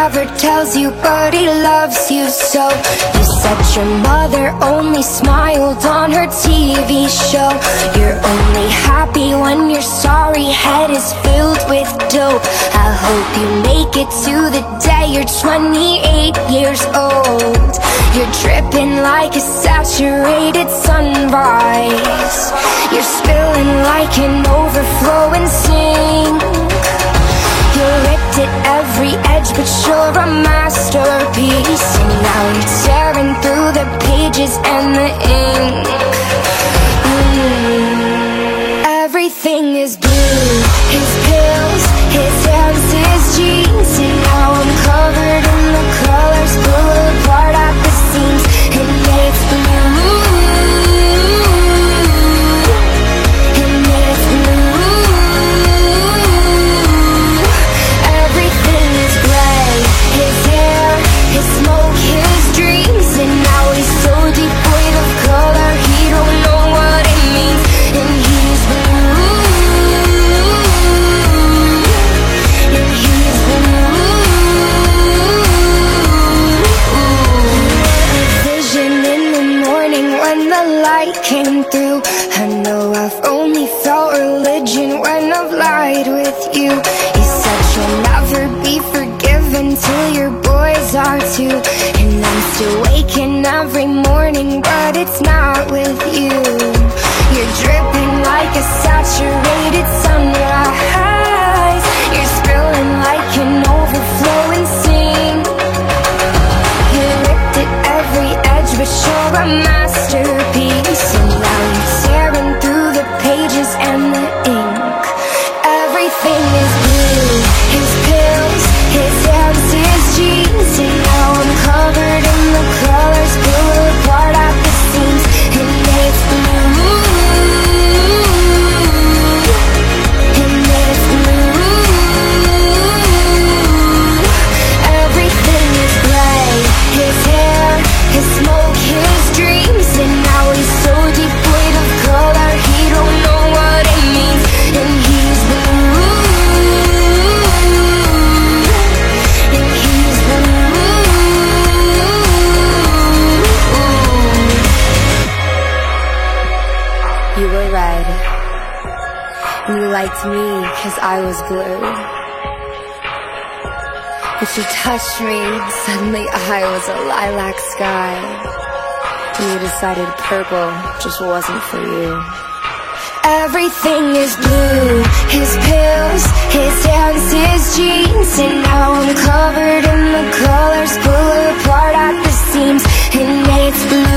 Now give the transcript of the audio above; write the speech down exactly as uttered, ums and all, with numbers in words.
never tells you, but he loves you so. You said your mother only smiled on her T V show. You're only happy when your sorry head is filled with dope. I hope you make it to the day you're twenty-eight years old. You're dripping like a saturated sunrise. You're spilling like an overflowing sink. You ripped at every edge, but you're a masterpiece. And now you're tearing through the pages and the ink. mm. Everything is blue. His pills, his hands, his jeans. And now I'm covered in the colors, pull apart at the seams. And it's blue. And it's blue. Everything is gray. His hair, his smoke, his dreams. And now he's so devoid of color, he don't know what it means. And he's blue. And he's blue. Vision in the morning when the light came through. I know I've only felt religion when I've lied with you. You said you'll never be forgiven till your boys are too. And I'm still waking every morning, but it's not with you. You're dripping like a saturated sunrise. You're spilling like an overflowing sink. You ripped at every edge, but you're a masterpiece. And now you're tearing through the pages and the ink. Everything is blue. His pills, his hands, his jeans. And now I'm covered in the colors, pull apart at the seams. And it's blue. And it's blue. Everything is gray. His hair, his smoke, his dreams. And now he's so devoid of color, he don't know what it means. And he's blue. And he's blue. You were red, and you liked me cause I was blue. But you touched me, and suddenly I was a lilac sky. And you decided purple just wasn't for you. Everything is blue. His pills, his hands, his jeans. And now I'm covered in the colors, pull apart at the seams. And it's blue.